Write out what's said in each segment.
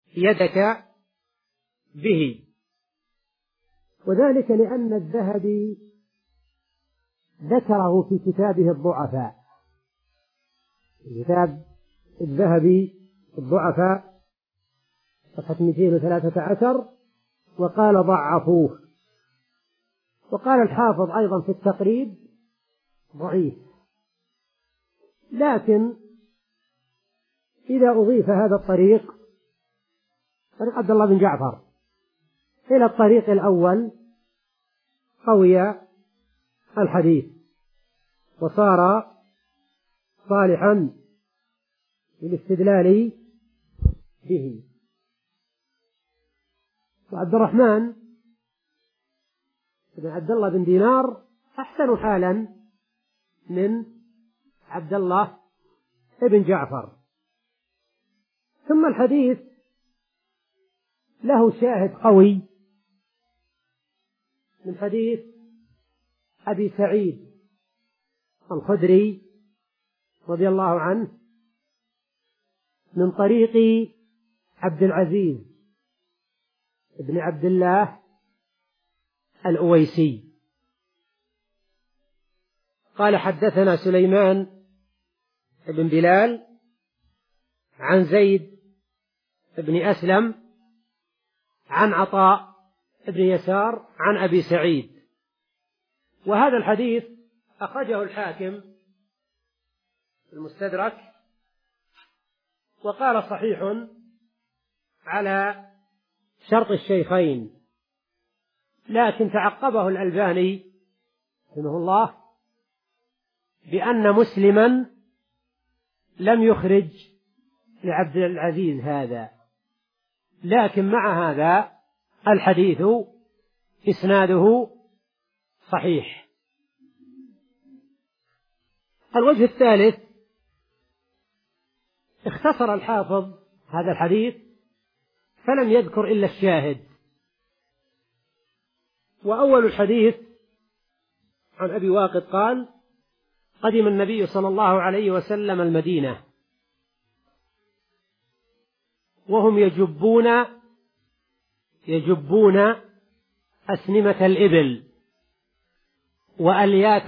يدك به. وذلك لأن الذهبي ذكره في كتابه الضعفاء، كتاب الذهبي الضعفاء صفحة 213، وقال ضعفوه. وقال الحافظ أيضا في التقريب ضعيف. لكن إذا أضيف هذا الطريق، طريق عبد الله بن جعفر، إلى الطريق الأول، قوي الحديث وصار صالحا للاستدلال به. وعبد الرحمن بن عبد الله بن دينار أحسن حالا من عبد الله بن جعفر. ثم الحديث له شاهد قوي من حديث أبي سعيد الخدري رضي الله عنه من طريق عبد العزيز بن عبد الله الأويسي قال حدثنا سليمان بن بلال عن زيد بن أسلم عن عطاء بن يسار عن أبي سعيد. وهذا الحديث أخرجه الحاكم في المستدرك وقال صحيح على شرط الشيخين، لكن تعقبه الألباني رحمه الله بأن مسلما لم يخرج لعبد العزيز هذا، لكن مع هذا الحديث إسناده صحيح. الوجه الثالث، اختصر الحافظ هذا الحديث فلم يذكر إلا الشاهد. وأول الحديث عن أبي واقد قال: قدم النبي صلى الله عليه وسلم المدينة وهم يجبون أسنمة الإبل وأليات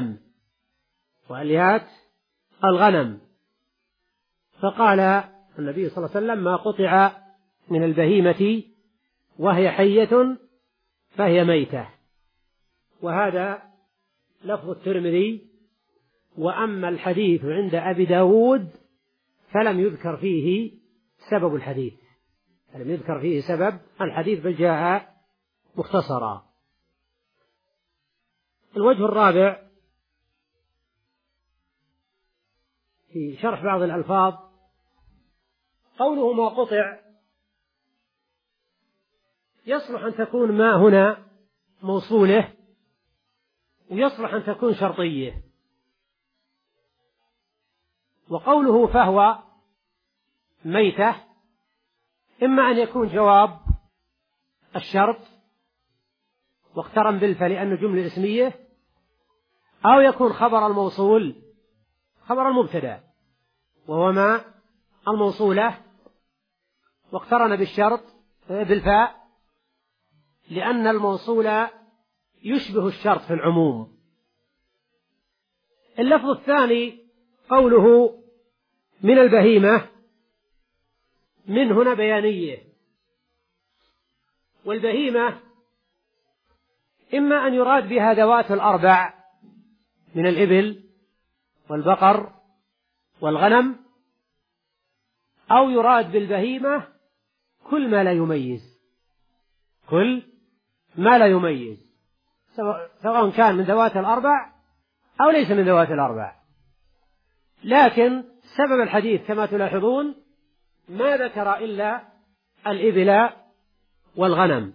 الغنم، فقال النبي صلى الله عليه وسلم: ما قطع من البهيمة وهي حية فهي ميتة. وهذا لفظ الترمذي. وأما الحديث عند أبي داود فلم يذكر فيه سبب الحديث، بل جاء مختصرا. الوجه الرابع في شرح بعض الألفاظ، قوله ما قطع يصلح أن تكون ما هنا موصوله، ويصلح أن تكون شرطية. وقوله فهو ميتة إما أن يكون جواب الشرط واقترن بالفعل لأنه جملة اسمية، أو يكون خبر الموصول خبر المبتدأ وهو ما الموصولة واقترن بالشرط بالفاء لأن الموصول يشبه الشرط في العموم. اللفظ الثاني قوله من البهيمة، من هنا بيانية، والبهيمة إما أن يراد بها ذوات الأربع من الإبل والبقر والغنم، أو يراد بالبهيمة كل ما لا يميز سواء كان من ذوات الأربع أو ليس من ذوات الأربع. لكن سبب الحديث كما تلاحظون ما ذكر إلا الإبل والغنم.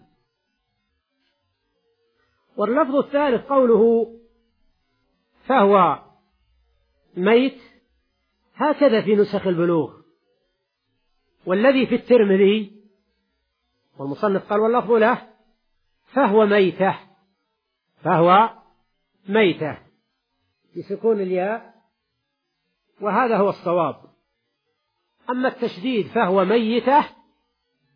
واللفظ الثالث قوله فهو ميت، هكذا في نسخ البلوغ. والذي في الترمذي والمصنف قال واللفظ له فهو ميتة بسكون الياء، وهذا هو الصواب. أما التشديد فهو ميتة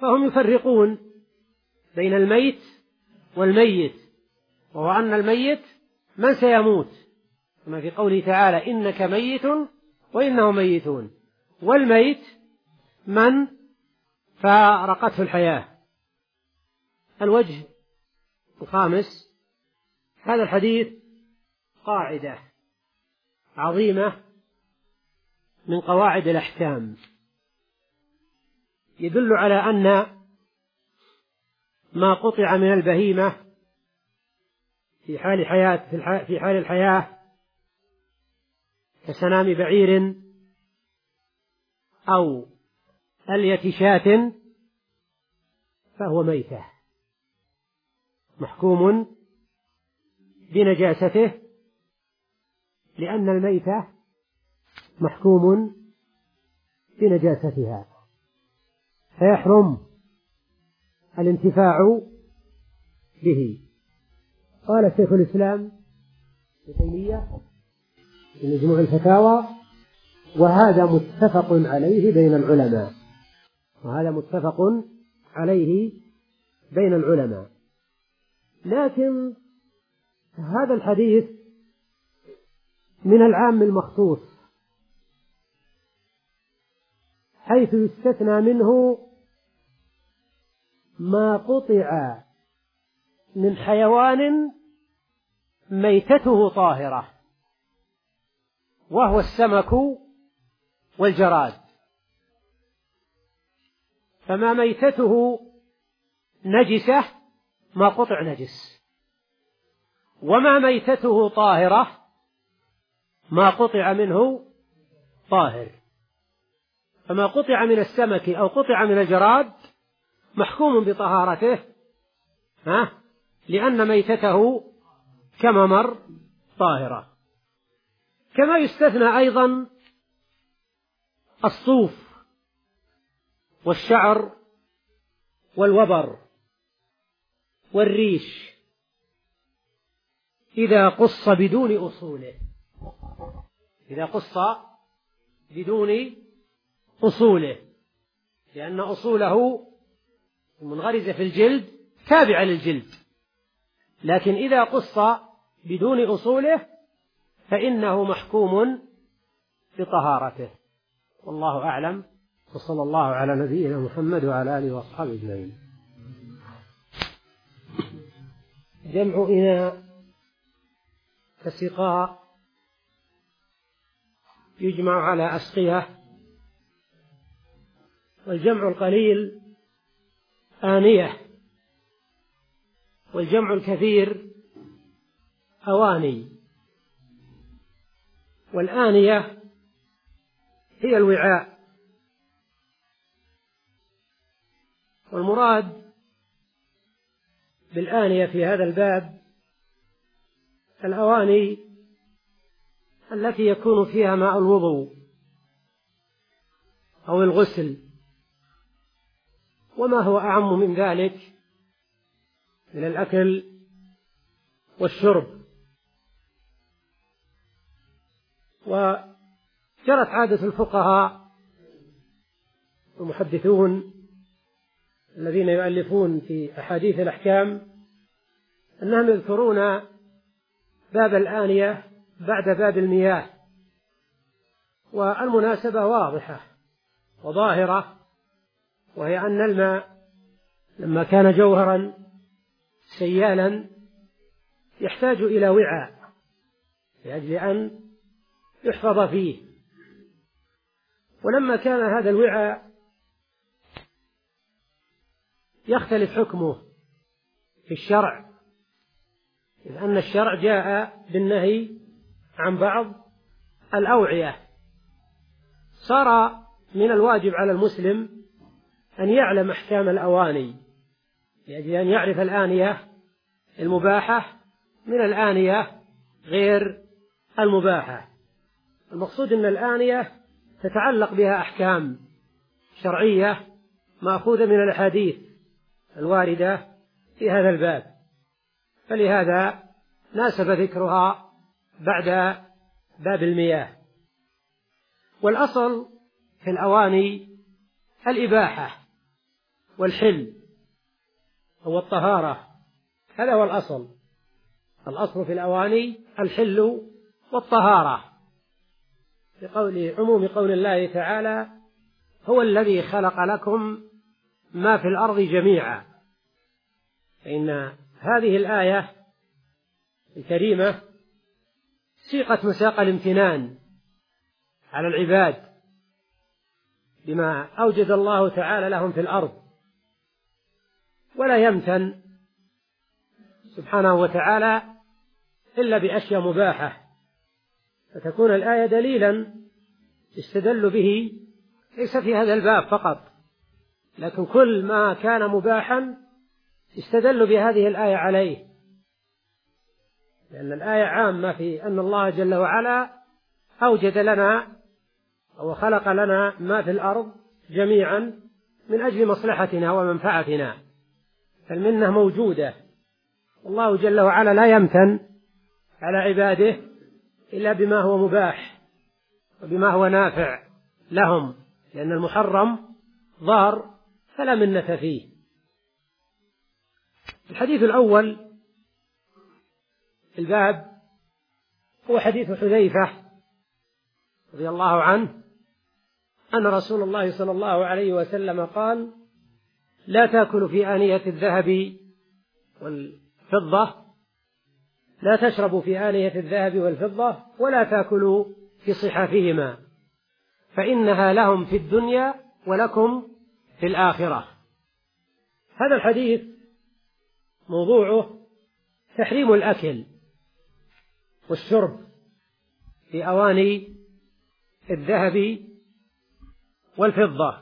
فهم يفرقون بين الميت والميت، وهو أن الميت من سيموت كما في قوله تعالى إنك ميت وإنهم ميتون، والميت من فارقته الحياة. الوجه الخامس، هذا الحديث قاعدة عظيمة من قواعد الأحكام، يدل على أن ما قطع من البهيمة في حال الحياة كسنام بعير أو ألية شاة فهو ميتة محكوم بنجاسته، لأن الميتة محكوم بنجاستها، فيحرم الانتفاع به. قال شيخ الإسلام ابن تيمية في مجموع الفتاوى: وهذا متفق عليه بين العلماء، وهذا متفق عليه بين العلماء. لكن هذا الحديث من العام المخصوص، حيث يستثنى منه ما قطع من حيوان ميتته طاهرة، وهو السمك والجراد، فما ميتته نجسة ما قطع نجس، وما ميتته طاهرة ما قطع منه طاهر. فما قطع من السمك أو قطع من الجراد محكوم بطهارته لأن ميتته كما مر طاهرة. كما يستثنى أيضا الصوف والشعر والوبر والريش إذا قص بدون أصوله، إذا قص بدون أصوله، لأن أصوله المنغرزة في الجلد تابعة للجلد، لكن إذا قص بدون أصوله فإنه محكوم بطهارته. والله أعلم، وصلى الله على نبينا محمد وعلى آله وأصحابه أجمعين. جمع إناء كسقاء يجمع على أسقية، والجمع القليل آنية، والجمع الكثير أواني. والآنية هي الوعاء، والمراد بالآنية في هذا الباب الأواني التي يكون فيها ماء الوضوء أو الغسل، وما هو أعم من ذلك من الأكل والشرب. وجرت عادة الفقهاء المحدثون الذين يؤلفون في أحاديث الأحكام أنهم يذكرون باب الآنية بعد باب المياه، والمناسبة واضحة وظاهرة، وهي أن الماء لما كان جوهرا سيالا يحتاج إلى وعاء لأجل أن يحفظ فيه، ولما كان هذا الوعاء يختلف حكمه في الشرع، إذ أن الشرع جاء بالنهي عن بعض الأوعية، صار من الواجب على المسلم أن يعلم أحكام الأواني لأجل أن يعرف الآنية المباحة من الآنية غير المباحة. المقصود أن الآنية تتعلق بها أحكام شرعية مأخوذة من الأحاديث الواردة في هذا الباب، فلهذا ناسب ذكرها بعد باب المياه. والأصل في الأواني الإباحة، والحل هو الطهارة، هذا هو الأصل في الأواني الحل والطهارة، لعموم قول الله تعالى: هو الذي خلق لكم ما في الأرض جميعا. فإن هذه الآية الكريمة سيقت مساق الامتنان على العباد بما أوجد الله تعالى لهم في الأرض، ولا يمتن سبحانه وتعالى إلا بأشياء مباحة، فتكون الآية دليلا يستدل به ليس في هذا الباب فقط، لكن كل ما كان مباحا يستدل بهذه الآية عليه، لأن الآية عامة في أن الله جل وعلا أوجد لنا أو خلق لنا ما في الأرض جميعا من أجل مصلحتنا ومنفعتنا، فالمنة موجودة، والله جل وعلا لا يمتن على عباده إلا بما هو مباح وبما هو نافع لهم، لأن المحرم ضار فلا منة فيه. الحديث الأول في الباب هو حديث حذيفة رضي الله عنه أن رسول الله صلى الله عليه وسلم قال: لا تأكلوا في آنية الذهب والفضة، لا تشربوا في آنية الذهب والفضة، ولا تأكلوا في صحافهما، فإنها لهم في الدنيا ولكم في الآخرة. هذا الحديث موضوعه تحريم الأكل والشرب في أواني الذهب والفضة.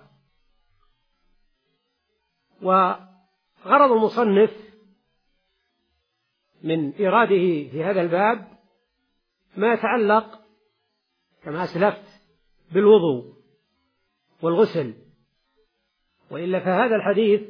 وغرض المصنف من إيراده في هذا الباب ما يتعلق كما أسلفت بالوضوء والغسل، وإلا فهذا الحديث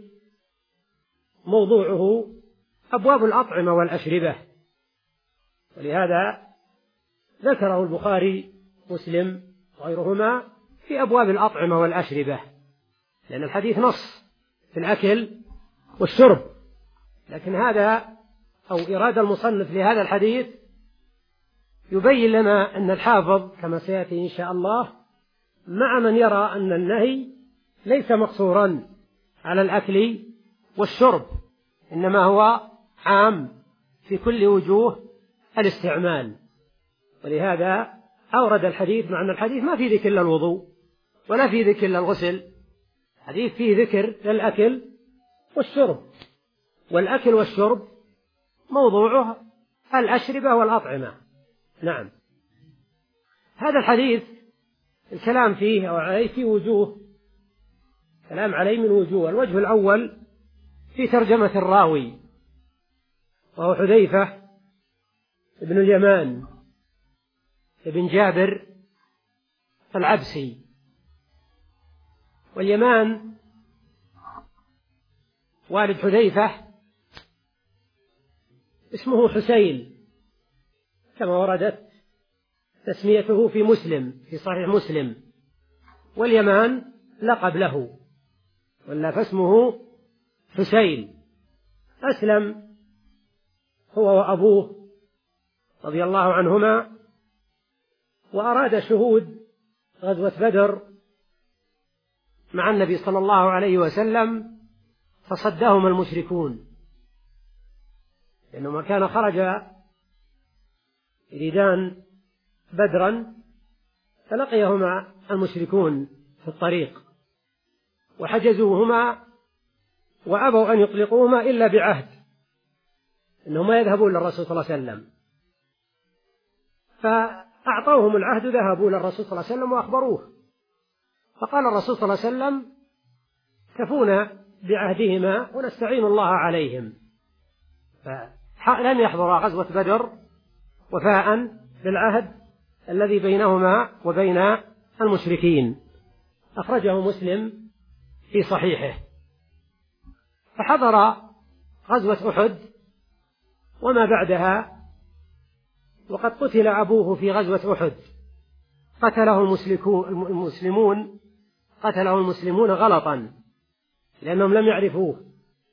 موضوعه أبواب الأطعمة والأشربة، ولهذا ذكره البخاري ومسلم وغيرهما في أبواب الأطعمة والأشربة، لأن الحديث نص في الأكل والشرب، لكن هذا أو إرادة المصنف لهذا الحديث يبين لنا أن الحافظ كما سيأتي إن شاء الله مع من يرى أن النهي ليس مقصورا على الأكل والشرب، إنما هو عام في كل وجوه الاستعمال، ولهذا أورد الحديث مع أن الحديث ما فيه ذكر للوضوء ولا فيه ذكر للغسل، الحديث فيه ذكر للأكل والشرب، والأكل والشرب موضوعه الأشربة والأطعمة. نعم، هذا الحديث الكلام فيه أو عليه في وجوه، كلام عليه من وجوه. الوجه الأول في ترجمة الراوي، وهو حذيفة ابن اليمان ابن جابر العبسي. واليمان والد حذيفة اسمه حسين كما وردت تسميته في مسلم في صحيح مسلم، واليمان لقب له ولا فاسمه حسين. أسلم هو وأبوه رضي الله عنهما، وأراد شهود غزوة بدر مع النبي صلى الله عليه وسلم، فصدهم المشركون، لأنهما كان خرج يريدان بدرا فلقيهما المشركون في الطريق وحجزوهما وأبوا أن يطلقوهما إلا بعهد أنهما يذهبون للرسول صلى الله عليه وسلم، فأعطوهم العهد، ذهبوا للرسول صلى الله عليه وسلم وأخبروه، فقال الرسول صلى الله عليه وسلم: كفونا بعهدهما ونستعين الله عليهم، فلم يحضر غزوة بدر وفاء بالعهد الذي بينهما وبين المشركين. أخرجه مسلم في صحيحه. فحضر غزوة أحد وما بعدها، وقد قتل أبوه في غزوة أحد، قتله المسلمون غلطا، لأنهم لم يعرفوه،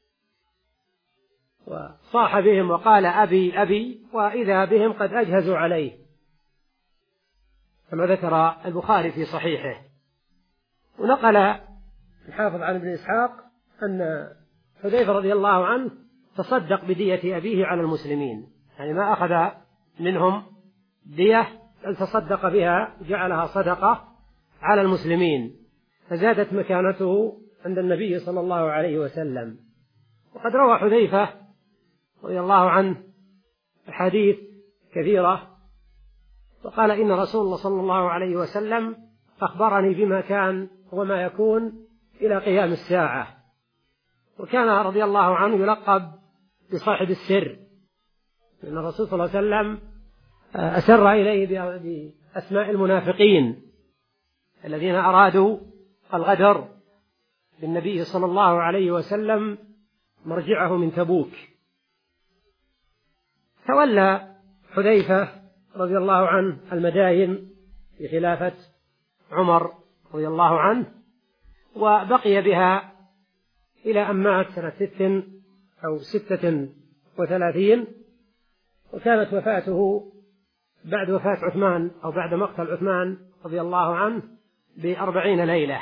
وصاح بهم وقال أبي أبي، وإذا بهم قد أجهزوا عليه، كما ذكر البخاري في صحيحه. ونقل الحافظ عن ابن إسحاق أن حذيفة رضي الله عنه تصدق بدية أبيه على المسلمين، يعني ما أخذ منهم دية بل تصدق بها، جعلها صدقة على المسلمين، فزادت مكانته عند النبي صلى الله عليه وسلم. وقد روى حذيفة رضي الله عنه أحاديث كثيرة، وقال إن رسول الله صلى الله عليه وسلم أخبرني بما كان وما يكون إلى قيام الساعة. وكان رضي الله عنه يلقب بصاحب السر، لأن الرسول صلى الله عليه وسلم أسر إليه بأسماء المنافقين الذين أرادوا الغدر بالنبي صلى الله عليه وسلم مرجعه من تبوك. تولى حذيفة رضي الله عنه المدائن في خلافة عمر رضي الله عنه، وبقي بها إلى أن مات سنة 36، وكانت وفاته بعد وفاة عثمان أو بعد مقتل عثمان رضي الله عنه ب40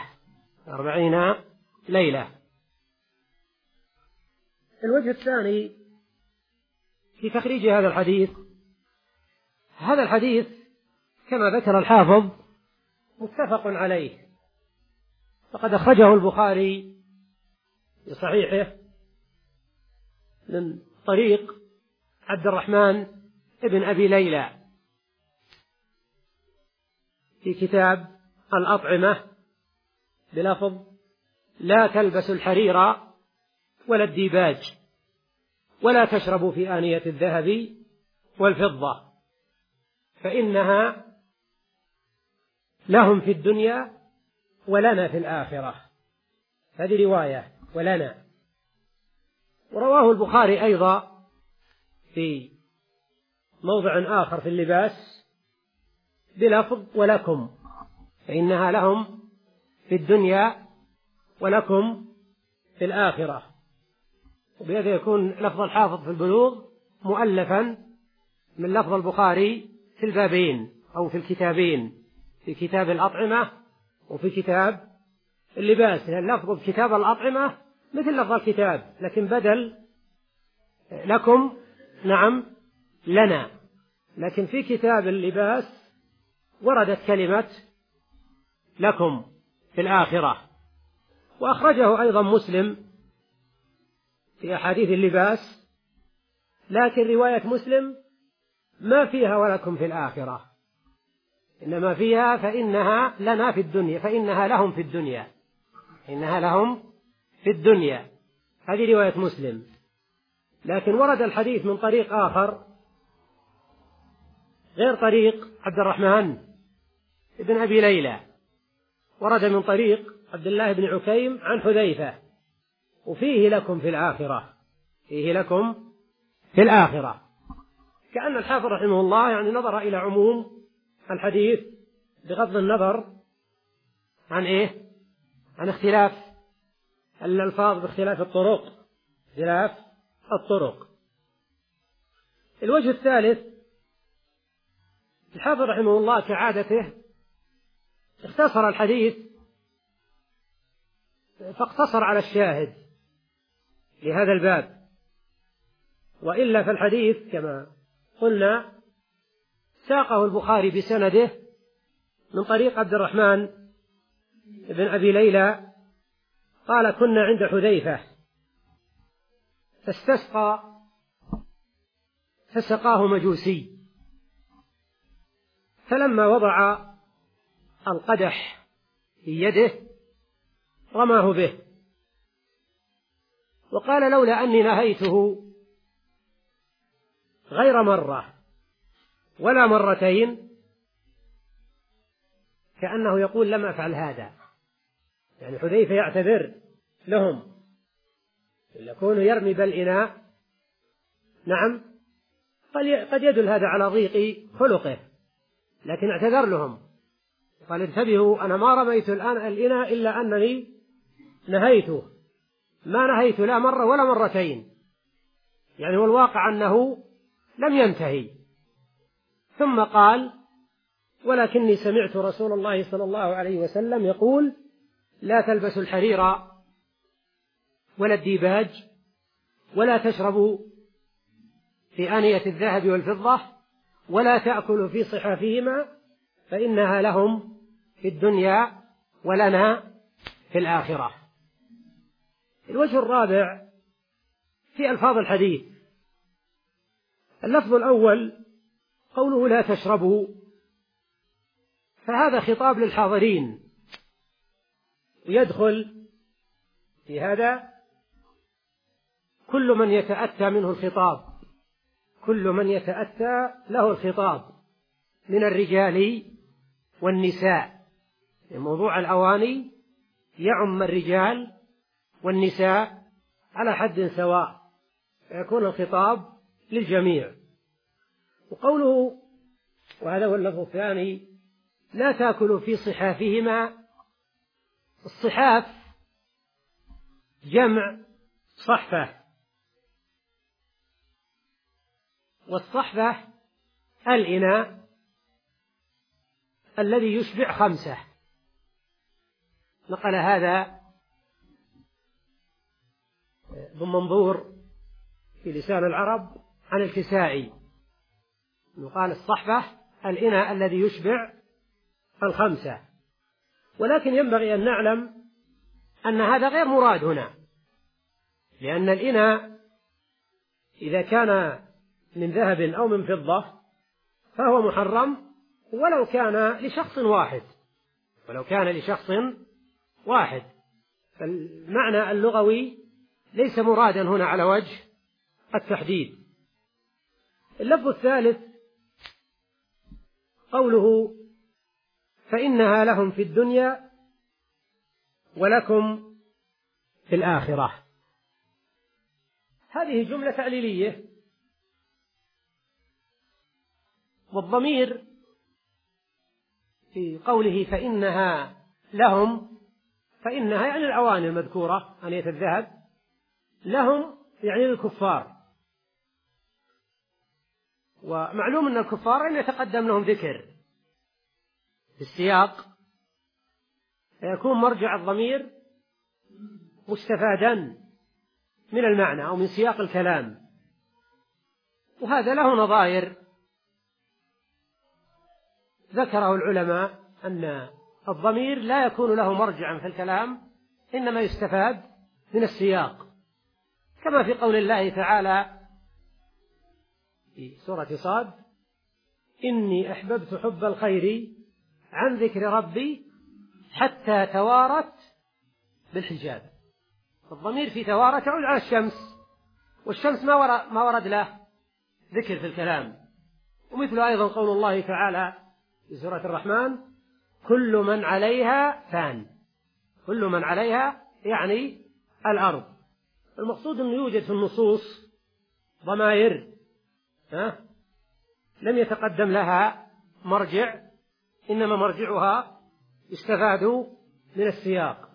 ليلة. الوجه الثاني في تخريج هذا الحديث كما ذكر الحافظ متفق عليه، فقد أخرجه البخاري في صحيحه من طريق عبد الرحمن ابن أبي ليلى في كتاب الأطعمة بلفظ: لا تلبسوا الحرير ولا الديباج، ولا تشربوا في آنية الذهب والفضة، فإنها لهم في الدنيا ولنا في الآخرة. هذه رواية ولنا. ورواه البخاري أيضا في موضع آخر في اللباس بلفظ: ولكم، فإنها لهم في الدنيا ولكم في الآخرة. وبهذا يكون لفظ الحافظ في البلوغ مؤلفا من لفظ البخاري في البابين أو في الكتابين، في كتاب الأطعمة وفي كتاب اللباس، لأن لفظ كتاب الأطعمة مثل لفظ الكتاب، لكن بدل لكم نعم لنا، لكن في كتاب اللباس وردت كلمة لكم في الآخرة. وأخرجه أيضا مسلم في أحاديث اللباس، لكن رواية مسلم ما فيها ولكم في الآخرة، إنما فيها فإنها لنا في الدنيا، فإنها لهم في الدنيا، إنها لهم في الدنيا. هذه رواية مسلم. لكن ورد الحديث من طريق آخر غير طريق عبد الرحمن ابن أبي ليلى، ورد من طريق عبد الله بن عكيم عن حذيفة، وفيه لكم في الآخرة، فيه لكم في الآخرة. كأن الحافظ رحمه الله يعني نظر إلى عموم الحديث بغض النظر عن عن اختلاف الألفاظ باختلاف الطرق. الوجه الثالث، الحافظ رحمه الله كعادته اختصر الحديث، فاقتصر على الشاهد لهذا الباب، وإلا فالحديث كما قلنا ساقه البخاري بسنده من طريق عبد الرحمن بن أبي ليلى قال: كنا عند حذيفة فاستسقى فسقاه مجوسي، فلما وضع القدح في يده رماه به، وقال: لولا أني نهيته غير مرة ولا مرتين، كأنه يقول لم أفعل هذا. يعني حذيفة يعتذر لهم، يكون يرمي بالإناء نعم قد يدل هذا على ضيق خلقه، لكن اعتذر لهم قال: انتبهوا، أنا ما رميت الآن الإناء إلا أنني نهيته، ما نهيت لا مرة ولا مرتين، يعني والواقع أنه لم ينتهي. ثم قال: ولكني سمعت رسول الله صلى الله عليه وسلم يقول: لا تلبسوا الحرير ولا الديباج، ولا تشربوا في آنية الذهب والفضة، ولا تأكلوا في صحافهما، فإنها لهم في الدنيا ولنا في الآخرة. الوجه الرابع في ألفاظ الحديث: اللفظ الأول قوله لا تشربوا، فهذا خطاب للحاضرين، ويدخل في هذا كل من يتأتى منه الخطاب، كل من يتأتى له الخطاب من الرجال والنساء. موضوع الأواني يعم الرجال والنساء على حد سواء، فيكون الخطاب للجميع. وقوله، وهذا هو اللفظ الثاني: لا تأكلوا في صحافهما. الصحاف جمع صحفة، والصحفة الإناء الذي يشبع 5. نقل هذا ابن منظور في لسان العرب عن الكسائي، يقال الصحفة الإناء الذي يشبع 5. ولكن ينبغي أن نعلم أن هذا غير مراد هنا، لأن الإناء إذا كان من ذهب أو من فضة فهو محرم ولو كان لشخص واحد، ولو كان لشخص واحد. فالمعنى اللغوي ليس مرادا هنا على وجه التحديد. اللفظ الثالث قوله: فإنها لهم في الدنيا ولكم في الآخرة. هذه جملة تعليلية، والضمير في قوله فإنها لهم، فإنها يعني الأواني المذكورة آنية الذهب، لهم يعني للكفار. ومعلوم أن الكفار أن يتقدم لهم ذكر في السياق، فيكون مرجع الضمير مستفادا من المعنى أو من سياق الكلام. وهذا له نظائر ذكره العلماء، أن الضمير لا يكون له مرجعا في الكلام، إنما يستفاد من السياق، كما في قول الله تعالى في سورة صاد: إني أحببت حب الخير عن ذكر ربي حتى توارت بالحجاب. الضمير في توارت يعود على الشمس، والشمس ما ورد له ذكر في الكلام. ومثل أيضا قول الله تعالى في سورة الرحمن: كل من عليها فان. كل من عليها يعني الأرض. المقصود أنه يوجد في النصوص ضمائر لم يتقدم لها مرجع، إنما مرجعها يستفاد من السياق.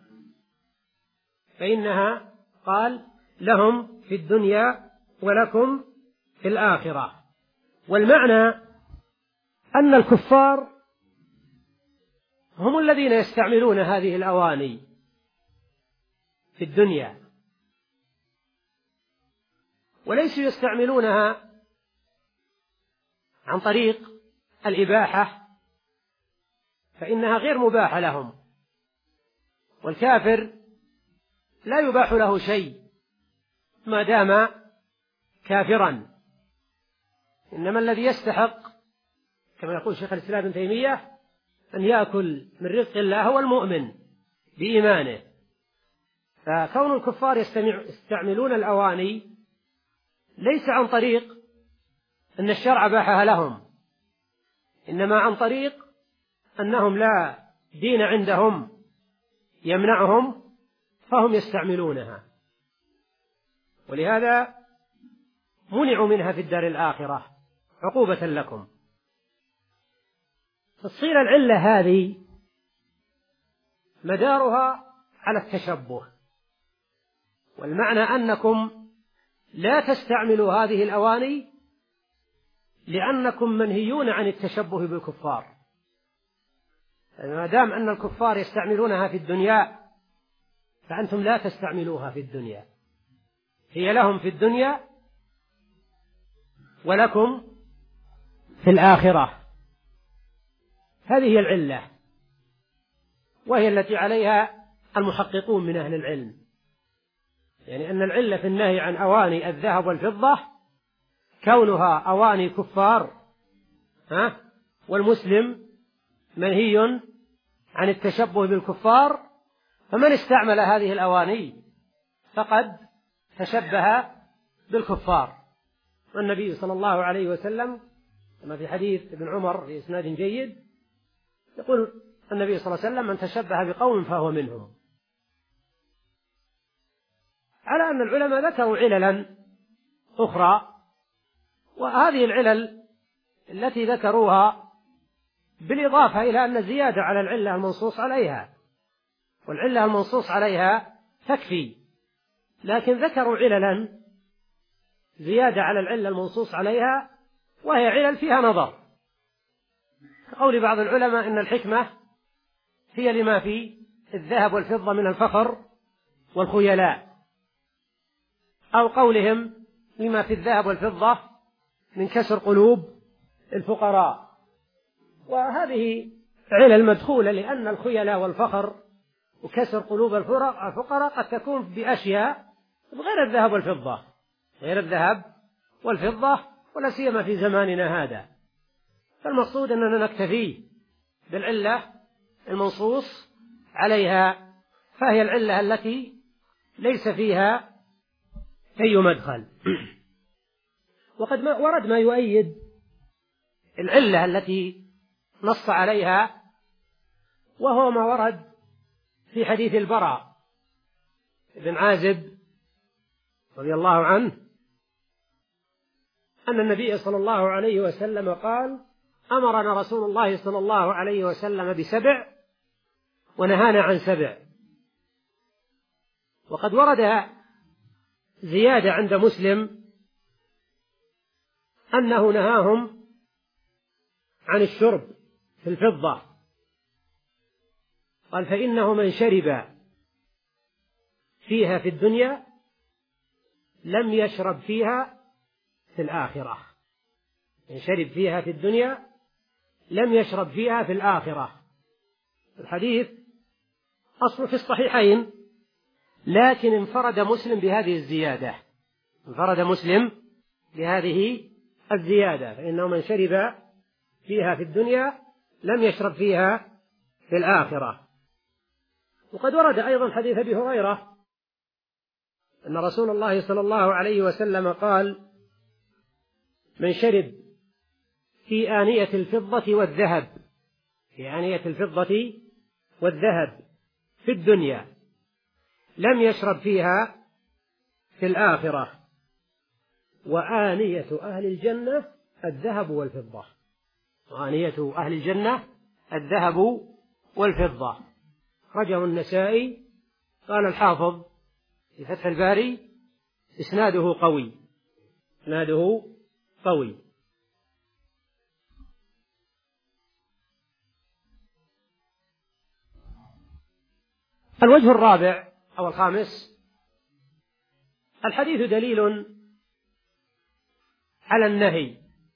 فإنها قال لهم في الدنيا ولكم في الآخرة. والمعنى أن الكفار هم الذين يستعملون هذه الأواني في الدنيا، وليسوا يستعملونها عن طريق الإباحة، فإنها غير مباحة لهم. والكافر لا يباح له شيء ما دام كافرا، إنما الذي يستحق كما يقول شيخ الإسلام ابن تيمية أن يأكل من رزق الله هو المؤمن بإيمانه. فكون الكفار يستعملون الأواني ليس عن طريق أن الشرع باحها لهم، إنما عن طريق أنهم لا دين عندهم يمنعهم فهم يستعملونها، ولهذا منعوا منها في الدار الآخرة عقوبة لكم. تصير العلة هذه مدارها على التشبه، والمعنى أنكم لا تستعملوا هذه الأواني لأنكم منهيون عن التشبه بالكفار. ما دام أن الكفار يستعملونها في الدنيا فأنتم لا تستعملوها في الدنيا، هي لهم في الدنيا ولكم في الآخرة. هذه هي العلة، وهي التي عليها المحققون من أهل العلم، يعني أن العلة في النهي عن أواني الذهب والفضة كونها أواني كفار، والمسلم منهي عن التشبه بالكفار، فمن استعمل هذه الأواني فقد تشبه بالكفار. والنبي صلى الله عليه وسلم كما في حديث ابن عمر في إسناد جيد يقول النبي صلى الله عليه وسلم: من تشبه بقوم فهو منهم. على أن العلماء ذكروا عللا أخرى، وهذه العلل التي ذكروها بالإضافة إلى أن الزيادة على العلة المنصوص عليها، والعلة المنصوص عليها تكفي، لكن ذكروا عللا زيادة على العلة المنصوص عليها، وهي علل فيها نظر، كقول بعض العلماء إن الحكمة هي لما في الذهب والفضة من الفخر والخيلاء، أو قولهم لما في الذهب والفضة من كسر قلوب الفقراء. وهذه علل مدخولة، لأن الخيلاء والفخر وكسر قلوب الفقراء قد تكون بأشياء غير الذهب والفضة، غير الذهب والفضة، ولا سيما في زماننا هذا. فالمقصود أننا نكتفي بالعلة المنصوص عليها، فهي العلة التي ليس فيها أي مدخل. وقد ورد ما يؤيد العلة التي نص عليها، وهو ما ورد في حديث البراء بن عازب رضي الله عنه أن النبي صلى الله عليه وسلم قال: أمرنا رسول الله صلى الله عليه وسلم ب7 ونهانا عن 7. وقد ورد زيادة عند مسلم أنه نهاهم عن الشرب في الفضة، قال: فإنه من شرب فيها في الدنيا لم يشرب فيها في الآخرة. من شرب فيها في الدنيا لم يشرب فيها في الآخرة. الحديث أصله في الصحيحين، لكن انفرد مسلم بهذه الزيادة، انفرد مسلم بهذه الزيادة، فإنه من شرب فيها في الدنيا لم يشرب فيها في الآخرة. وقد ورد أيضا حديث أبي هريرة أن رسول الله صلى الله عليه وسلم قال: من شرب في آنية الفضة والذهب، في آنية الفضة والذهب في الدنيا لم يشرب فيها في الآخرة. وآنية أهل الجنة الذهب والفضة، وآنية أهل الجنة الذهب والفضة. رجه النسائي. قال الحافظ في فتح الباري: إسناده قوي، إسناده قوي. الوجه الرابع أو الخامس: الحديث دليل على النهي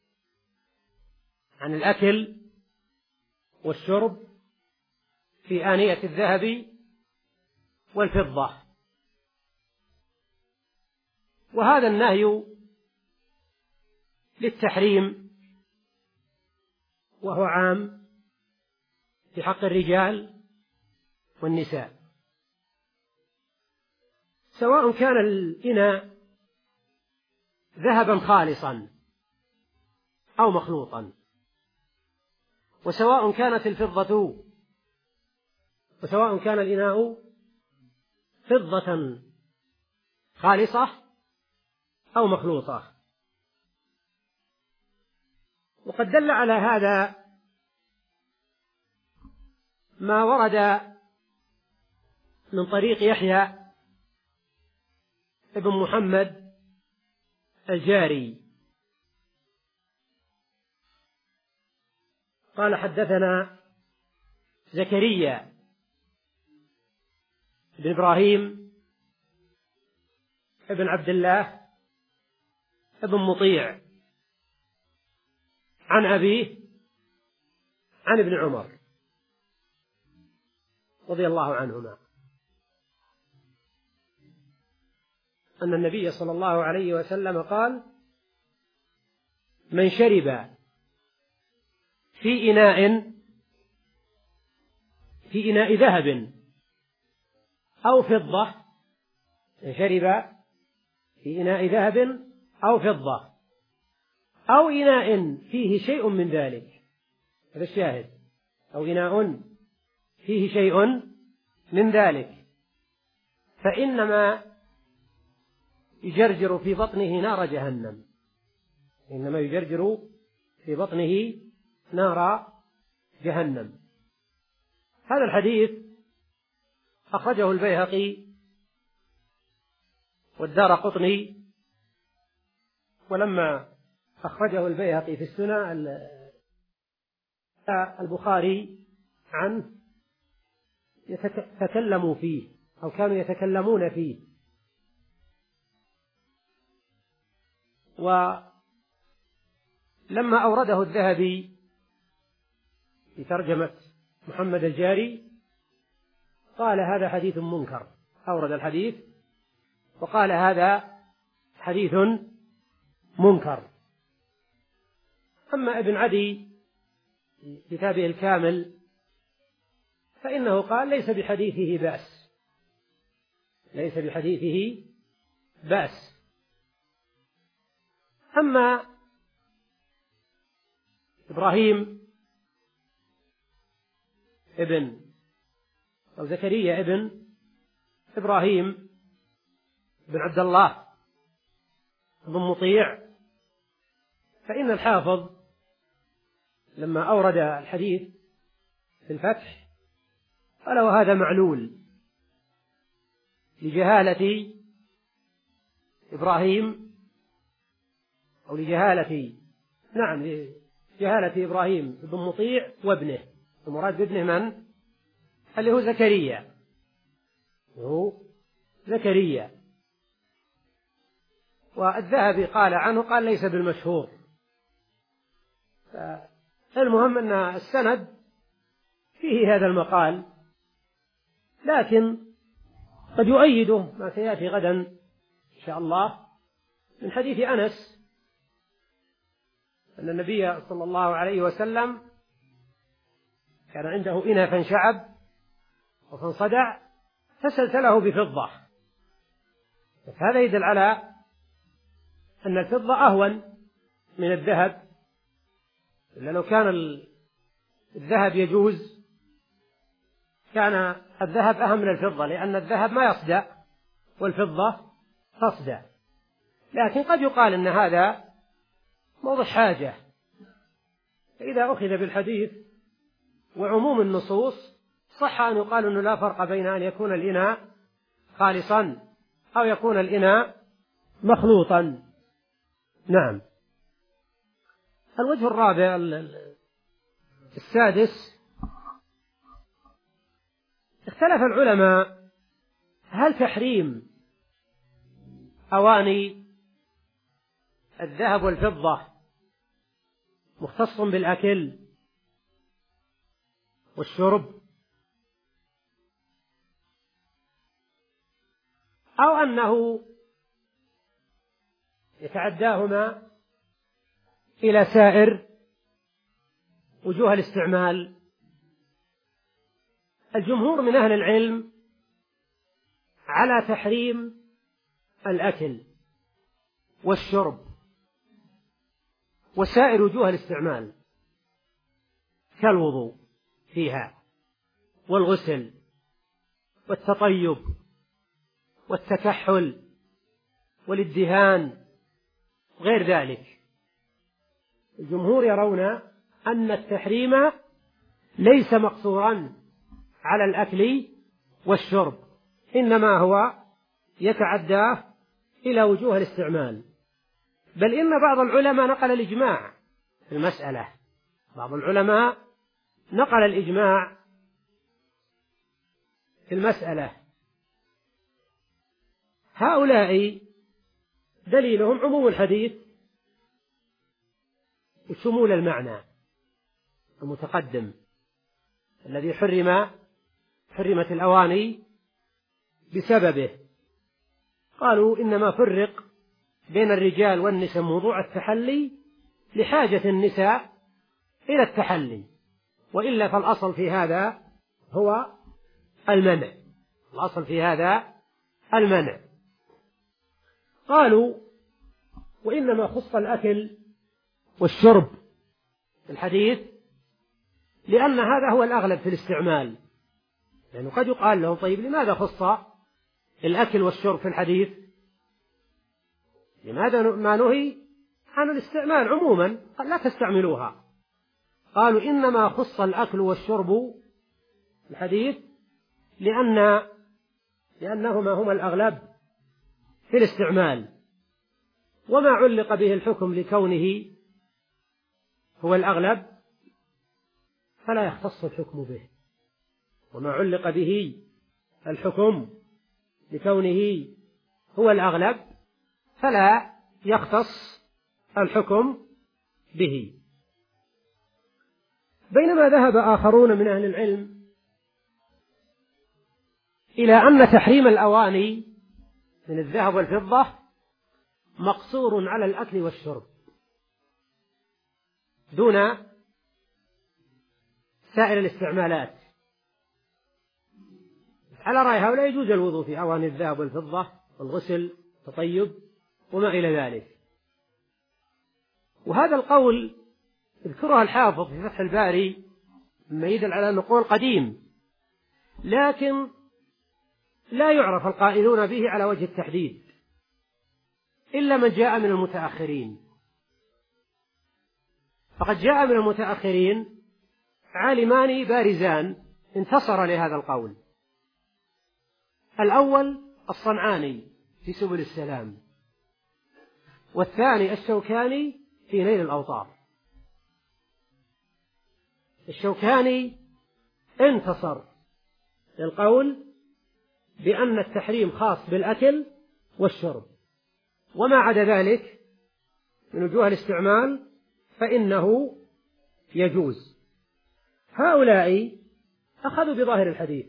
عن الأكل والشرب في آنية الذهب والفضة، وهذا النهي للتحريم، وهو عام في حق الرجال والنساء، سواء كان الإناء ذهبا خالصا أو مخلوطا، وسواء كانت الفضة، وسواء كان الإناء فضة خالصة أو مخلوطة. وقد دل على هذا ما ورد من طريق يحيى ابن محمد الجاري قال حدثنا زكريا بن إبراهيم ابن عبد الله ابن مطيع عن أبيه عن ابن عمر رضي الله عنهما أن النبي صلى الله عليه وسلم قال: من شرب في إناء ذهب أو فضة، من شرب في إناء ذهب أو فضة أو إناء فيه شيء من ذلك، هذا الشاهد، أو إناء فيه شيء من ذلك، فإنما يجرجر في بطنه نار جهنم، إنما يجرجر في بطنه نار جهنم. هذا الحديث أخرجه البيهقي والدارقطني، ولما أخرجه البيهقي في السنن البخاري عنه يتكلموا فيه أو كانوا يتكلمون فيه، ولما أورده الذهبي في ترجمة محمد الجاري قال: هذا حديث منكر، أورد الحديث وقال: هذا حديث منكر. أما ابن عدي في كتابه الكامل فإنه قال: ليس بحديثه بأس، ليس بحديثه بأس. أما إبراهيم أو زكريا ابن إبراهيم بن عبد الله بن مطيع، فإن الحافظ لما أورد الحديث في الفتح قال: وهذا معلول لجهالة إبراهيم أو لجهالة إبراهيم بن مطيع وابنه، المراد بابنه من؟ اللي هو زكريا. والذهبي قال عنه قال: ليس بالمشهور. المهم أن السند فيه هذا المقال، لكن قد يؤيده ما سيأتي غدا إن شاء الله من حديث أنس أن النبي صلى الله عليه وسلم كان عنده إناء فانشعب وفانصدع فسلسله بفضة، هذا يدل على أن الفضة أهون من الذهب، إلا لو كان الذهب يجوز كان الذهب أهم من الفضة، لأن الذهب ما يصدع والفضة تصدع. لكن قد يقال أن هذا موضع حاجة، فإذا أخذ بالحديث وعموم النصوص صح أن يقال أنه لا فرق بين أن يكون الإناء خالصا أو يكون الإناء مخلوطا. نعم. الوجه الرابع السادس، اختلف العلماء هل تحريم أواني الذهب والفضة مختص بالأكل والشرب، أو أنه يتعداهما إلى سائر وجوه الاستعمال. الجمهور من أهل العلم على تحريم الأكل والشرب وسائر وجوه الاستعمال كالوضوء فيها والغسل والتطيب والتكحل والادهان وغير ذلك. الجمهور يرون أن التحريم ليس مقصورا على الأكل والشرب، إنما هو يتعداه إلى وجوه الاستعمال، بل إن بعض العلماء نقل الإجماع في المسألة، بعض العلماء نقل الإجماع في المسألة. هؤلاء دليلهم عموم الحديث وشمول المعنى المتقدم الذي حرمت الأواني بسببه. قالوا إنما فرق بين الرجال والنساء موضوع التحلي لحاجة النساء إلى التحلي، وإلا فالأصل في هذا هو المنع، الأصل في هذا المنع. قالوا وإنما خص الأكل والشرب في الحديث لأن هذا هو الأغلب في الاستعمال، لأنه قد يقال لهم طيب لماذا خص الأكل والشرب في الحديث؟ لماذا ما نهي عن الاستعمال عموما؟ قال لا تستعملوها. قالوا إنما خص الأكل والشرب في الحديث لأنهما هما الأغلب في الاستعمال، وما علق به الحكم لكونه هو الأغلب فلا يختص الحكم به، وما علق به الحكم لكونه هو الأغلب فلا يختص الحكم به. بينما ذهب آخرون من أهل العلم إلى أن تحريم الأواني من الذهب والفضة مقصور على الأكل والشرب دون سائر الاستعمالات. على رأي هؤلاء يجوز الوضوء في أواني الذهب والفضة والغسل والتطيب وما إلى ذلك. وهذا القول يذكرها الحافظ في فتح الباري مما يدل على أنه قول قديم، لكن لا يعرف القائلون به على وجه التحديد إلا من جاء من المتأخرين. فقد جاء من المتأخرين عالمان بارزان انتصر لهذا القول. الأول الصنعاني في سبل السلام، والثاني الشوكاني في نيل الأوطار. الشوكاني انتصر للقول بأن التحريم خاص بالأكل والشرب، وما عدا ذلك من وجوه الاستعمال فإنه يجوز. هؤلاء أخذوا بظاهر الحديث،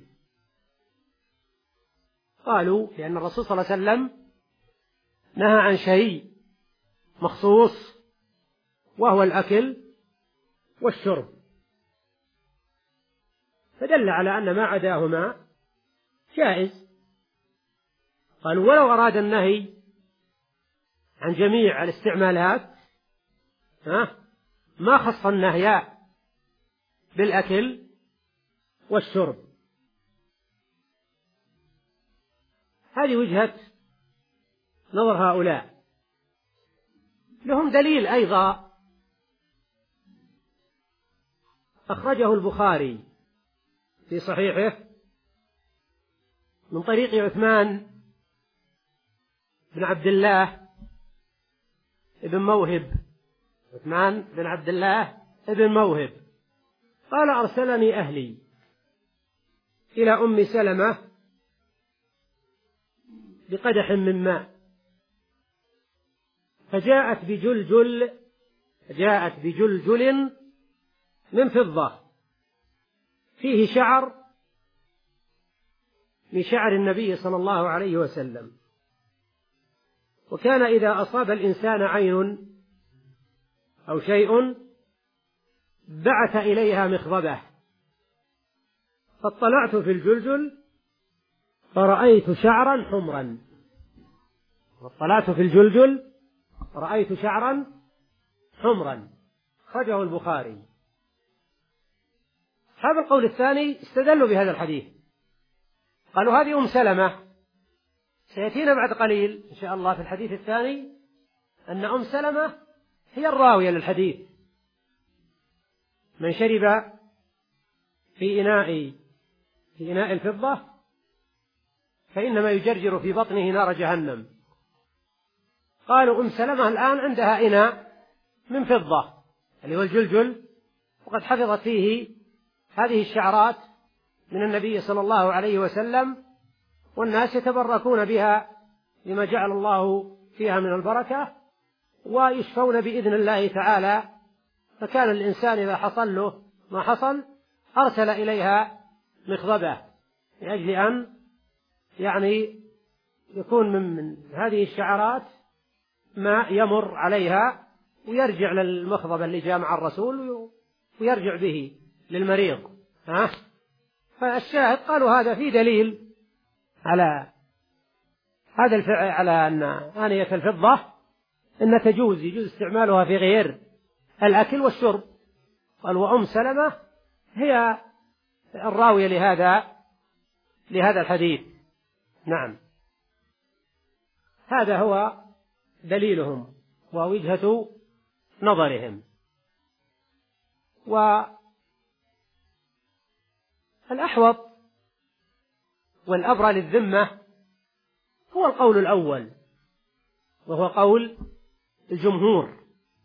قالوا لأن الرسول صلى الله عليه وسلم نهى عن شيء مخصوص وهو الأكل والشرب، فدل على أن ما عداهما جائز. قالوا ولو أراد النهي عن جميع الاستعمالات ما خص النهي بالأكل والشرب. هذه وجهة نظر هؤلاء. لهم دليل أيضا أخرجه البخاري في صحيحه من طريق عثمان بن عبد الله ابن موهب. عثمان بن عبد الله ابن موهب قال أرسلني أهلي إلى أم سلمة بقدح من ماء، فجاءت بجلجل من فضة فيه شعر من شعر النبي صلى الله عليه وسلم، وكان إذا أصاب الإنسان عين أو شيء بعث إليها مخضبة، فاطلعت في الجلجل فرأيت شعرا حمرا. واطلعت في الجلجل رأيت شعرا حمرا. خرجه البخاري. أصحاب القول الثاني استدلوا بهذا الحديث، قالوا هذه أم سلمة، سيأتينا بعد قليل إن شاء الله في الحديث الثاني أن أم سلمة هي الراوية للحديث. من شرب في إناء الفضة فإنما يجرجر في بطنه نار جهنم. قالوا أم سلمة الآن عندها إناء من فضة اللي هو الجلجل، وقد حفظت فيه هذه الشعرات من النبي صلى الله عليه وسلم، والناس يتبركون بها لما جعل الله فيها من البركة، ويشفون بإذن الله تعالى. فكان الإنسان إذا حصل له ما حصل أرسل إليها مخضبة لأجل أن يعني يكون من هذه الشعرات ما يمر عليها ويرجع للمخضبة اللي جاء مع الرسول ويرجع به للمريض. فالشاهد قالوا هذا في دليل على هذا الفعل، على أن آنية الفضة إن يجوز استعمالها في غير الأكل والشرب. قال وأم سلمة هي الراوية لهذا الحديث. نعم، هذا هو دليلهم ووجهة نظرهم. والأحوط والأبرى للذمة هو القول الأول، وهو قول الجمهور.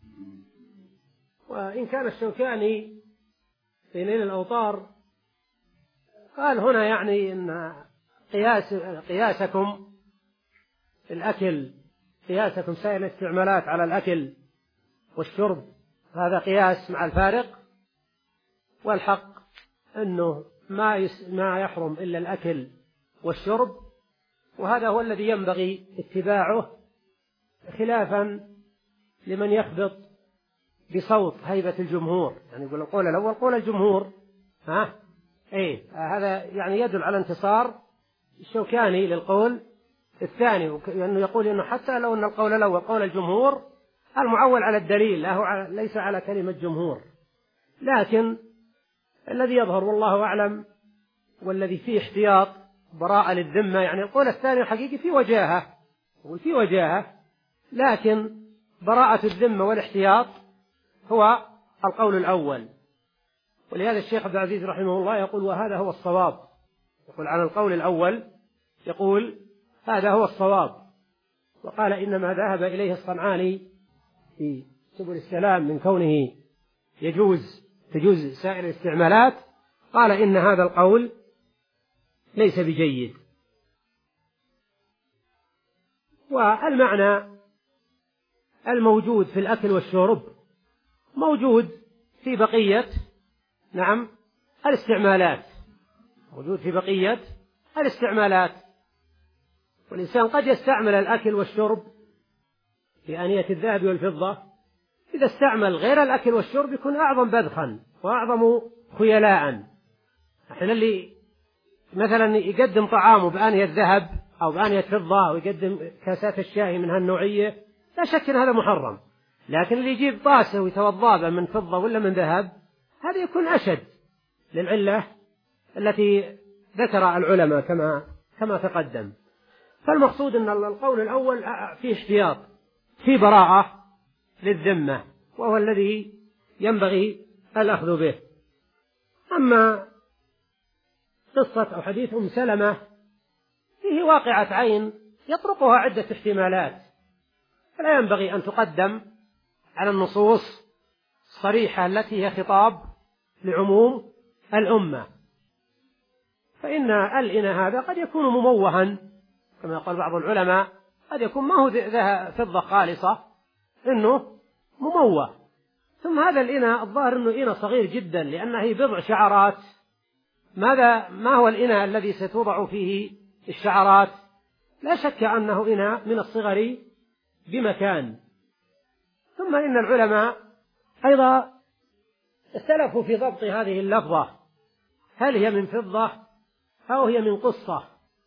وإن كان الشوكاني في نيل الأوطار قال هنا يعني إن قياسكم في الأكل، قياسكم سائر الاستعمالات على الأكل والشرب، هذا قياس مع الفارق، والحق أنه ما يحرم إلا الأكل والشرب، وهذا هو الذي ينبغي اتباعه، خلافا لمن يخبط بصوت هيبة الجمهور، يعني يقول القول الأول قول الجمهور. هذا يعني يدل على انتصار الشوكاني للقول الثاني، لأنه يقول إنه حتى لو أن القول الأول قول الجمهور المعول على الدليل ليس على كلمة جمهور، لكن الذي يظهر والله أعلم والذي فيه احتياط براءة للذمة، يعني القول الثاني الحقيقي في وجاهة، لكن براءة الذمة والاحتياط هو القول الأول. ولهذا الشيخ عبد العزيز رحمه الله يقول وهذا هو الصواب، يقول عن القول الأول يقول هذا هو الصواب. وقال إنما ذهب إليه الصنعاني في سبل السلام من كونه تجوز سائر الاستعمالات، قال إن هذا القول ليس بجيد. والمعنى الموجود في الأكل والشرب موجود في بقية الاستعمالات، والإنسان قد يستعمل الأكل والشرب في آنية الذهب والفضة، إذا استعمل غير الأكل والشرب يكون أعظم بذخا وأعظم خيلاء. احنا اللي مثلا يقدم طعامه بآنية ذهب أو بآنية فضة أو يقدم كاسات الشاي من هالنوعية لا شك أن هذا محرم، لكن اللي يجيب طاسة ويتوضأ من فضة ولا من ذهب هذا يكون أشد للعلة التي ذكر العلماء كما تقدم. فالمقصود أن القول الأول فيه احتياط، فيه براءة للذمة، وهو الذي ينبغي الأخذ به. أما قصة أو حديث أم سلمة فيه واقعة عين يطرقها عدة احتمالات، فلا ينبغي أن تقدم على النصوص الصريحة التي هي خطاب لعموم الأمة، فإن الإناء هذا قد يكون مموها كما يقول بعض العلماء، قد يكون ما هو فضة خالصة، إنه مموه. ثم هذا الإناء الظاهر أنه إناء صغير جدا لأنه هي بضع شعرات. ما هو الإناء الذي ستوضع فيه الشعرات؟ لا شك أنه إناء من الصغر بمكان. ثم إن العلماء أيضا اختلفوا في ضبط هذه اللفظة، هل هي من فضة أو هي من قصة؟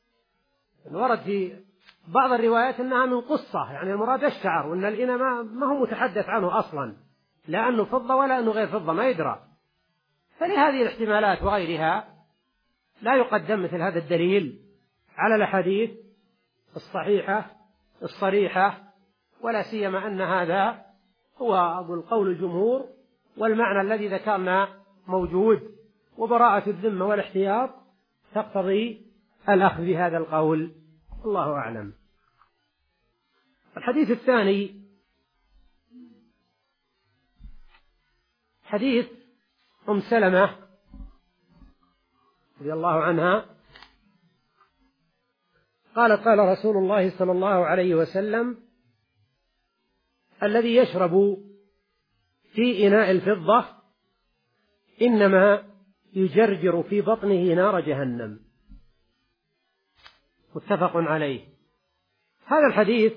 ورد في بعض الروايات أنها من قصة، يعني المراد الشعر، وأن الإناء ما هو متحدث عنه أصلا، لا أنه فضة ولا أنه غير فضة، ما يدرى. فلهذه الاحتمالات وغيرها لا يقدم مثل هذا الدليل على الأحاديث الصحيحة الصريحة، ولا سيما أن هذا هو أقول قول الجمهور، والمعنى الذي ذكرنا موجود، وبراءة الذمة والاحتياط تقتضي الأخذ بهذا القول. الله أعلم. الحديث الثاني حديث أم سلمة رضي الله عنها قالت قال رسول الله صلى الله عليه وسلم: الذي يشرب في إناء الفضة إنما يجرجر في بطنه نار جهنم. متفق عليه. هذا الحديث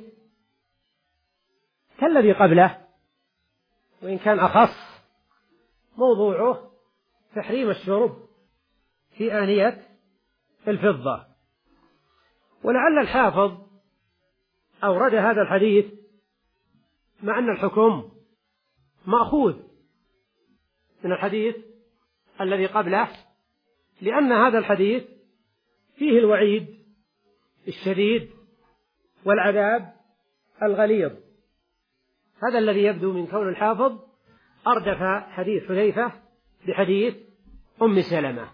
كالذي قبله وإن كان أخص، موضوعه تحريم الشرب في آنية الفضة. ولعل الحافظ أورد هذا الحديث مع أن الحكم مأخوذ من الحديث الذي قبله، لأن هذا الحديث فيه الوعيد الشديد والعذاب الغليظ. هذا الذي يبدو من كون الحافظ أردف حديث حذيفة بحديث أم سلمة.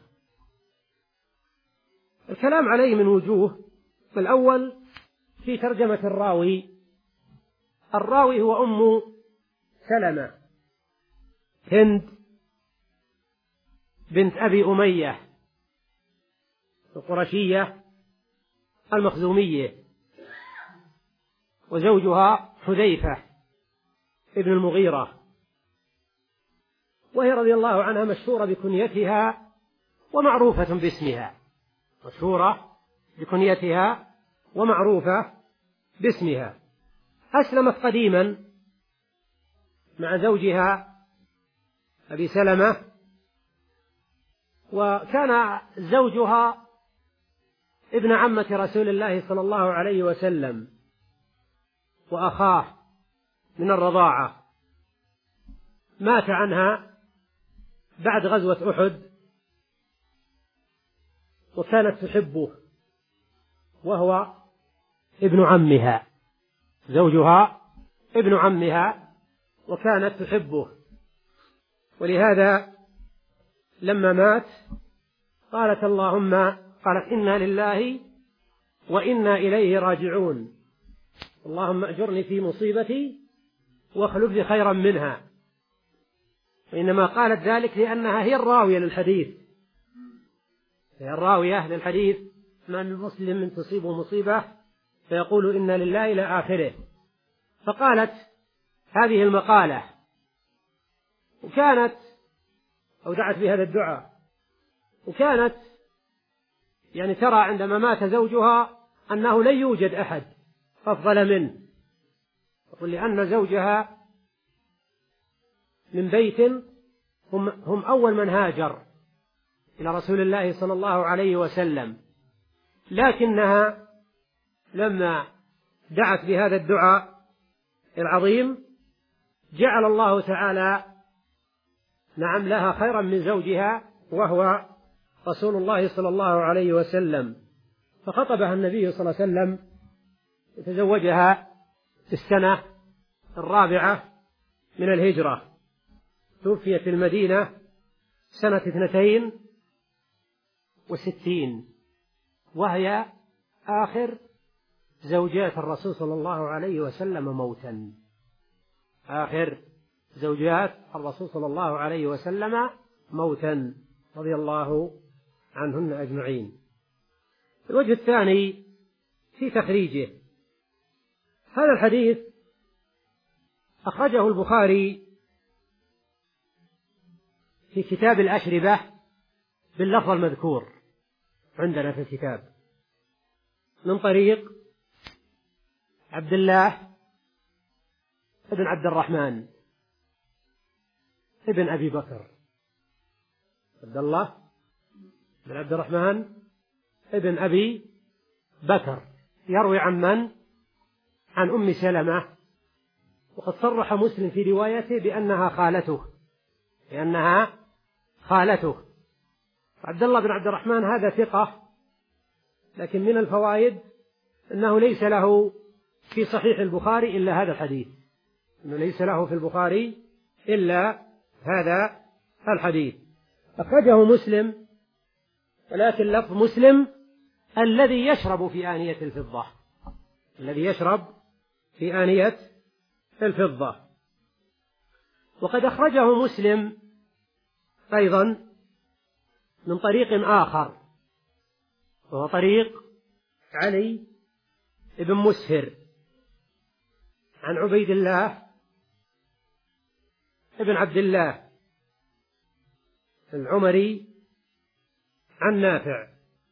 الكلام عليه من وجوه. الأول في ترجمة الراوي. الراوي هو أم سلمة هند بنت أبي أمية القرشية المخزومية، وزوجها حذيفة ابن المغيرة، وهي رضي الله عنها مشهورة بكنيتها ومعروفة باسمها، مشهورة بكنيتها ومعروفة باسمها. أسلمت قديما مع زوجها أبي سلمة، وكان زوجها ابن عمة رسول الله صلى الله عليه وسلم وأخاه من الرضاعة. مات عنها بعد غزوة أحد، وكانت تحبه وهو ابن عمها، زوجها ابن عمها وكانت تحبه، ولهذا لما مات قالت قالت إنا لله وإنا إليه راجعون، اللهم أجرني في مصيبتي واخلف لي خيرا منها. وإنما قالت ذلك لأنها هي الراوية للحديث، هي الراوية للحديث: ما من مسلم تصيبه مصيبة فيقول إنا لله إلى آخره. فقالت هذه المقالة، وكانت أو دعت بهذا الدعاء، وكانت يعني ترى عندما مات زوجها أنه لن يوجد أحد أفضل منه، لأن زوجها من بيت هم أول من هاجر إلى رسول الله صلى الله عليه وسلم، لكنها لما دعت بهذا الدعاء العظيم جعل الله تعالى لها خيرا من زوجها وهو رسول الله صلى الله عليه وسلم، فخطبها النبي صلى الله عليه وسلم وتزوجها في السنة 4 من الهجرة. توفيت في المدينة سنة 62، وهي آخر زوجات الرسول صلى الله عليه وسلم موتا، آخر زوجات الرسول صلى الله عليه وسلم موتا، رضي الله عنهن أجمعين. الوجه الثاني في تخريجه. هذا الحديث أخرجه البخاري في كتاب الأشربة باللفظ المذكور عندنا في الكتاب من طريق عبد الله ابن عبد الرحمن ابن أبي بكر، عبد الله بن عبد الرحمن ابن أبي بكر، يروي عن من؟ عن أم سلمة. وقد صرح مسلم في روايته بأنها خالته. عبد الله بن عبد الرحمن هذا ثقة، لكن من الفوائد أنه ليس له في صحيح البخاري إلا هذا الحديث، أنه ليس له في البخاري إلا هذا الحديث. أخرجه مسلم، ولكن لفظ مسلم: الذي يشرب في آنية الفضة، الذي يشرب في آنية الفضة. وقد أخرجه مسلم أيضا من طريق آخر، وهو طريق علي بن مسهر عن عبيد الله بن عبد الله العمري عن نافع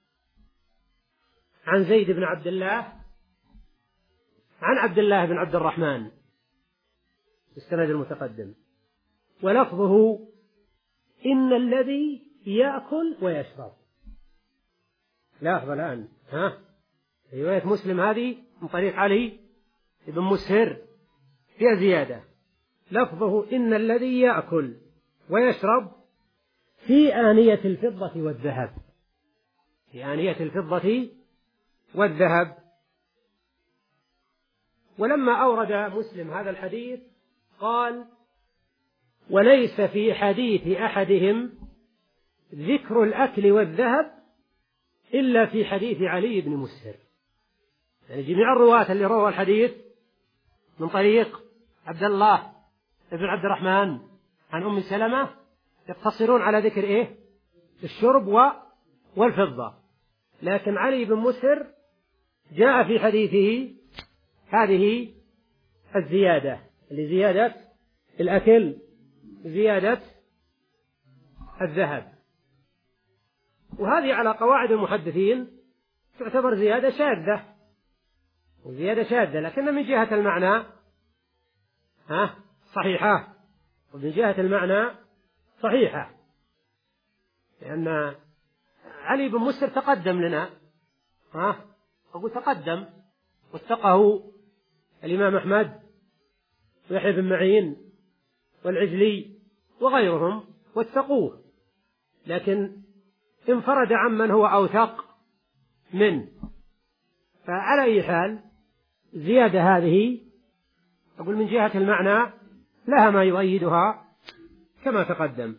عن زيد بن عبد الله عن عبد الله بن عبد الرحمن بالسند المتقدم، ولفظه إن الذي يأكل ويشرب. لاحظ الآن رواية مسلم هذه من طريق علي بن مسهر فيها زيادة، لفظه إن الذي يأكل ويشرب في آنية الفضة والذهب، في آنية الفضة والذهب. ولما أورد مسلم هذا الحديث قال: وليس في حديث أحدهم ذكر الأكل والذهب إلا في حديث علي بن مسهر. يعني جميع الرواة اللي رووا الحديث من طريق عبد الله بن عبد الرحمن عن أم سلمة يقتصرون على ذكر الشرب والفضة، لكن علي بن مسهر جاء في حديثه هذه الزيادة، لزيادة الأكل، زيادة الذهب. وهذه على قواعد المحدثين تعتبر زيادة شاذة، وزيادة شاذة، لكن من جهة المعنى صحيحة، ومن جهة المعنى صحيحة، لأن علي بن مسهر تقدم لنا، أقول تقدم واتقه الإمام أحمد ويحيى بن معين والعجلي وغيرهم واتقوه، لكن انفرد عمن هو أوثق منه. فعلى أي حال زيادة هذه أقول من جهة المعنى لها ما يؤيدها كما تقدم.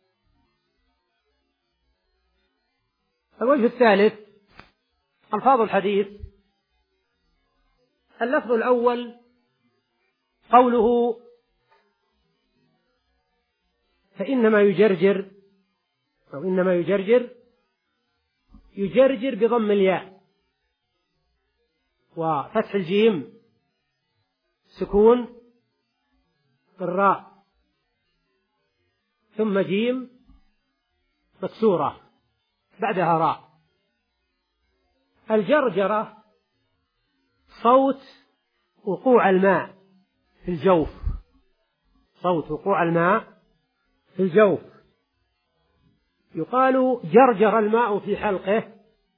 الوجه الثالث ألفاظ الحديث. اللفظ الأول قوله فإنما يجرجر، أو إنما يجرجر، يجرجر بضم الياء وفتح الجيم، سكون الراء، ثم جيم مكسورة بعدها راء. الجرجرة صوت وقوع الماء في الجوف، صوت وقوع الماء في الجوف. يقال جرجر الماء في حلقه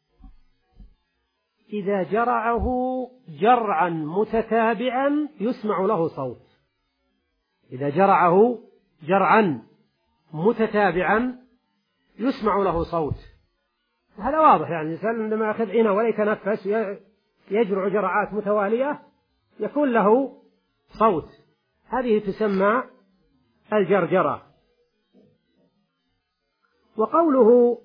إذا جرعه جرعا متتابعا يسمع له صوت، إذا جرعه جرعا متتابعا يسمع له صوت. هذا واضح، يعني الإنسان عندما يأخذ إناء ولا يتنفس يجرع جرعات متوالية يكون له صوت، هذه تسمى الجرجرة. وقوله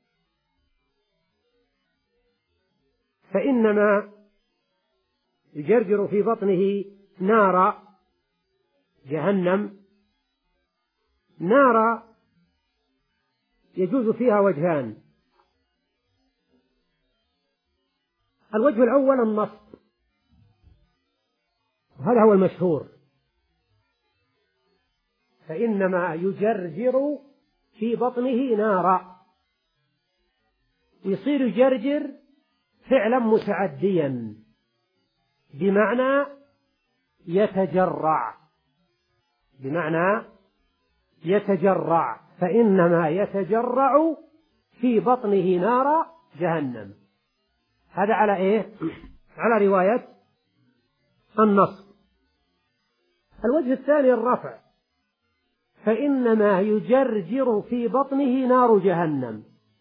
فإنما يجرجر في بطنه نار جهنم، نار يجوز فيها وجهان. الوجه الأول النصب، وهذا هو المشهور، فإنما يجرجر في بطنه نارا، يصير يجرجر فعلا متعديا بمعنى يتجرع، بمعنى يتجرع، فإنما يتجرع في بطنه نار جهنم. هذا على على رواية النصب. الوجه الثاني الرفع، فإنما يجرجر في بطنه نار جهنم.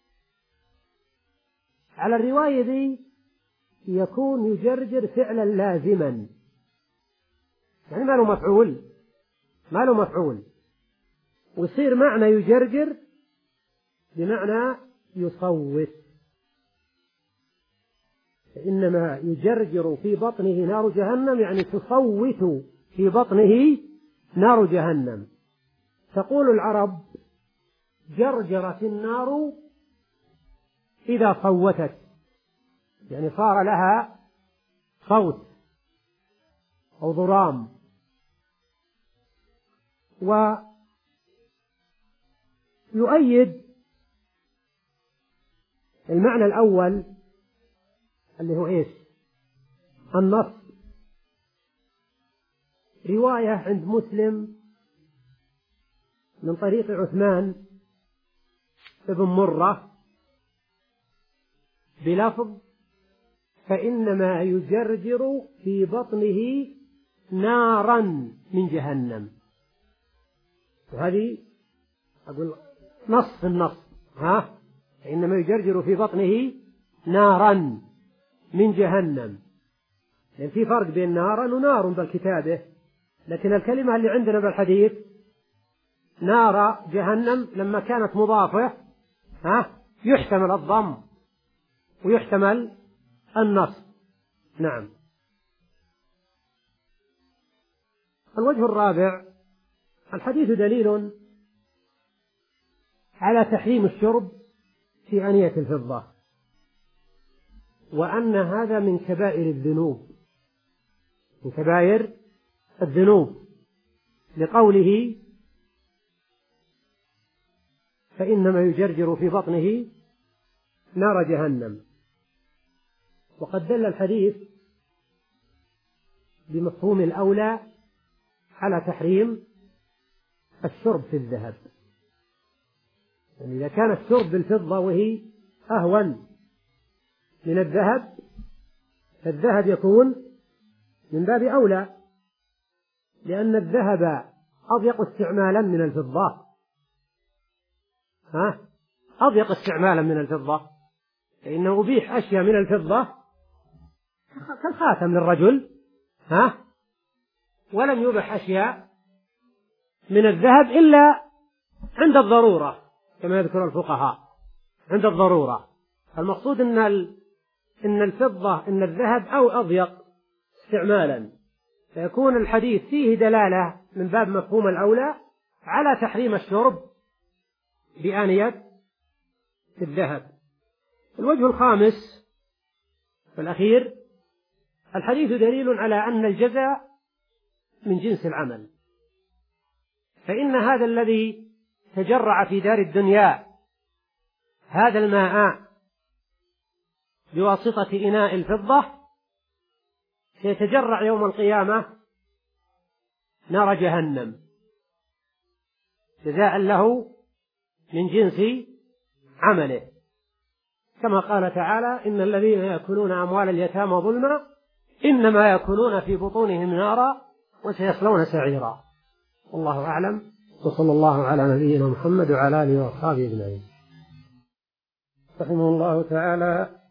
على الرواية دي يكون يجرجر فعلا لازما، يعني ما له مفعول، ما له مفعول، ويصير معنى يجرجر بمعنى يصوت، فإنما يجرجر في بطنه نار جهنم، يعني تصوت في بطنه نار جهنم. تقول العرب: جرجرت النار إذا صوتت، يعني صار لها صوت أو ضرام. ويؤيد المعنى الأول اللي هو إيش؟ النص، رواية عند مسلم من طريق عثمان بن مرة بلفظ: فإنما يجرجر في بطنه نارا من جهنم. وهذه أقول نص في النص، فإنما يجرجر في بطنه نارا من جهنم، لأن في فرق بين نارا ونار بالكتابة، لكن الكلمة اللي عندنا بالحديث نار جهنم لما كانت مضافة يحتمل الضم ويحتمل النص. نعم. الوجه الرابع: الحديث دليل على تحريم الشرب في آنية الفضة، وأن هذا من كبائر الذنوب، من كبائر الذنوب، لقوله: فإنما يجرجر في بطنه نار جهنم. وقد دل الحديث بمفهوم الأولى على تحريم الشرب في الذهب، يعني إذا كان الشرب بالفضة وهي أهون من الذهب، فالذهب يكون من باب أولى، لأن الذهب أضيق استعمالا من الفضة، أضيق استعمالا من الفضة، فإنه أبيح أشياء من الفضة كالخاتم للرجل، ولم يبح أشياء من الذهب إلا عند الضرورة، كما يذكر الفقهاء عند الضرورة. المقصود إن الفضة، إن الذهب أو أضيق استعمالا، فيكون الحديث فيه دلالة من باب مفهوم الأولى على تحريم الشرب بآنية الذهب. الوجه الخامس والأخير: الحديث دليل على أن الجزاء من جنس العمل، فإن هذا الذي تجرع في دار الدنيا هذا الماء بواسطة إناء الفضة سيتجرع يوم القيامة نار جهنم، جزاء له من جنس عمله، كما قال تعالى: إن الذين يأكلون أموال اليتامى ظلما إنما يأكلون في بطونهم نارا وسيصلون سعيرا. والله أعلم، وصلى الله على نبينا محمد وعلى آله وأصحابه أجمعين. رحمه الله تعالى